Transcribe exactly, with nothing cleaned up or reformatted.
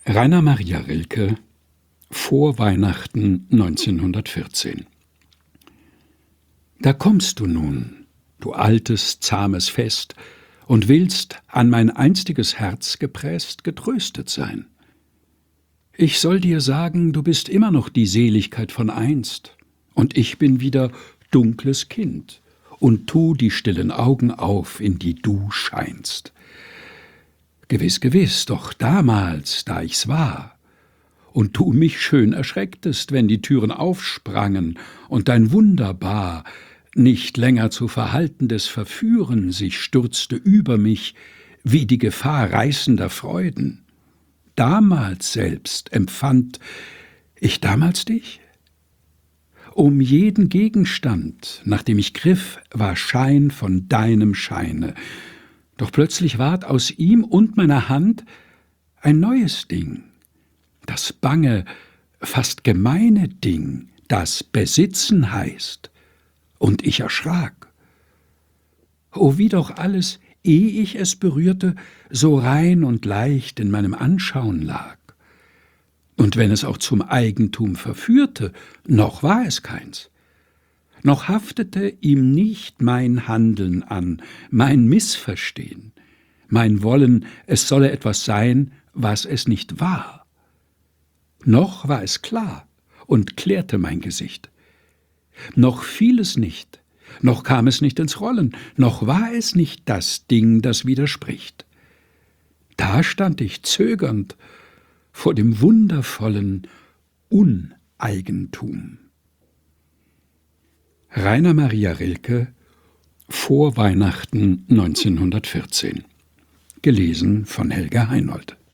Rainer Maria Rilke, vor Weihnachten neunzehnhundertvierzehn. Da kommst du nun, du altes, zahmes Fest, und willst, an mein einstiges Herz gepresst, getröstet sein. Ich soll dir sagen, du bist immer noch die Seligkeit von einst, und ich bin wieder dunkles Kind, und tu die stillen Augen auf, in die du scheinst. Gewiss, gewiss, doch damals, da ich's war, und du mich schön erschrecktest, wenn die Türen aufsprangen und dein wunderbar, nicht länger zu verhaltendes Verführen sich stürzte über mich, wie die Gefahr reißender Freuden. Damals selbst empfand ich damals dich? Um jeden Gegenstand, nach dem ich griff, war Schein von deinem Scheine, doch plötzlich ward aus ihm und meiner Hand ein neues Ding, das bange, fast gemeine Ding, das Besitzen heißt, und ich erschrak. O, wie doch alles, ehe ich es berührte, so rein und leicht in meinem Anschauen lag. Und wenn es auch zum Eigentum verführte, noch war es keins. Noch haftete ihm nicht mein Handeln an, mein Missverstehen, mein Wollen, es solle etwas sein, was es nicht war. Noch war es klar und klärte mein Gesicht. Noch fiel es nicht, noch kam es nicht ins Rollen, noch war es nicht das Ding, das widerspricht. Da stand ich zögernd vor dem wundervollen Uneigentum. Rainer Maria Rilke, vor Weihnachten neunzehnhundertvierzehn. Gelesen von Helga Heinold.